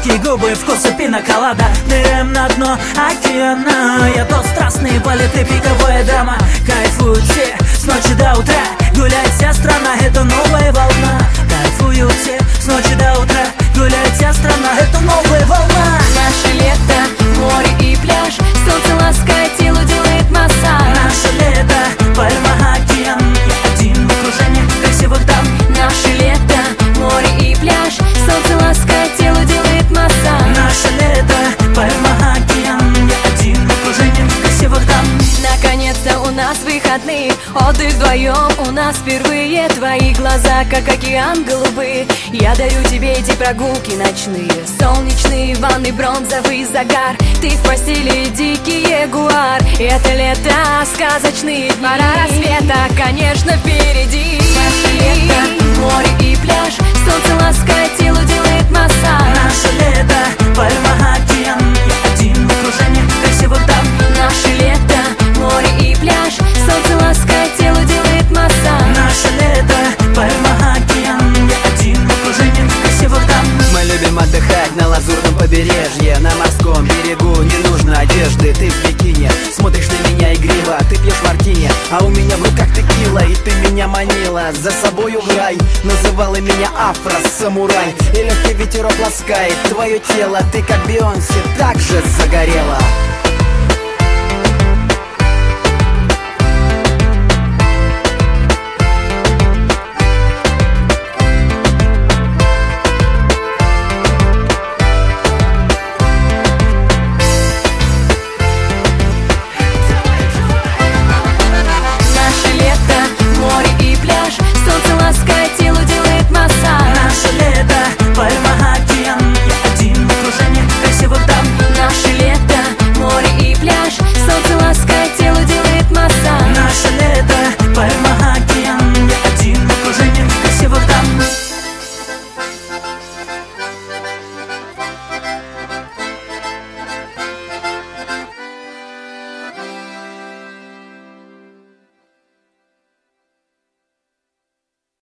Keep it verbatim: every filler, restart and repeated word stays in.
сладкие губы, вкусы пиноколада. Ныряем на дно океана. Я тот страстный балет и пиковая драма. Кайфуют все с ночи до утра. Гуляет вся страна, это новая волна. Кайфуют все с ночи до утра. Гуляет вся страна, это новая волна. Наше лето, море и пляж. Солнце ласкает, тело делает массаж. Наше лето, пальма, океан. Я один в окружении красивых дам. Наше лето, море и пляж. Солнце ласкает, тело делает массаж. Наше лето, пальма, океан. Я один в окружении красивых дам. Наконец-то у нас выходные, отдых вдвоем у нас впервые. Твои глаза, как океан голубые. Я дарю тебе эти прогулки ночные. Солнечные ванны, бронзовый загар. Ты в постели дикий ягуар. Это лето, сказочные дни. Пора рассвета, конечно, впереди. Наше лето, море и пляж. Солнце ласкает, тело делает массаж. Наше лето, пальма, океан. Я один в окружении красивых дам. Наше лето, море и пляж. Солнце ласкает, тело делает массаж. Наше лето, пальма, океан. Я один в окружении красивых дам. Мы любим отдыхать на лазурном побережье. На морском берегу не нужно одежды. Ты в бикини, смотришь на меня игриво. Ты пьешь мартини, а у меня в руках текила. И ты меня манила за собою в рай. Называла меня афро-самурай. И легкий ветерок ласкает твое тело. Ты как Бейонсе, так же загорела.